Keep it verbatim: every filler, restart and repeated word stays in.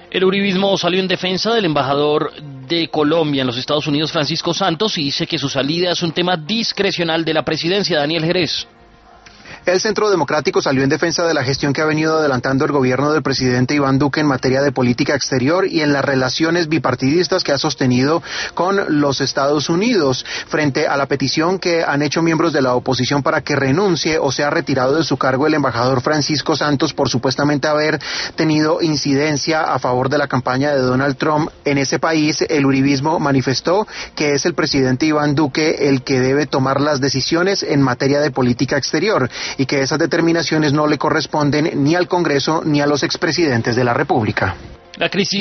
El uribismo salió en defensa del embajador de Colombia en los Estados Unidos, Francisco Santos, y dice que su salida es un tema discrecional de la presidencia. Daniel Jerez. El Centro Democrático salió en defensa de la gestión que ha venido adelantando el gobierno del presidente Iván Duque en materia de política exterior y en las relaciones bipartidistas que ha sostenido con los Estados Unidos, frente a la petición que han hecho miembros de la oposición para que renuncie o sea retirado de su cargo el embajador Francisco Santos por supuestamente haber tenido incidencia a favor de la campaña de Donald Trump en ese país. El uribismo manifestó que es el presidente Iván Duque el que debe tomar las decisiones en materia de política exterior y que esas determinaciones no le corresponden ni al Congreso ni a los expresidentes de la República. La crisis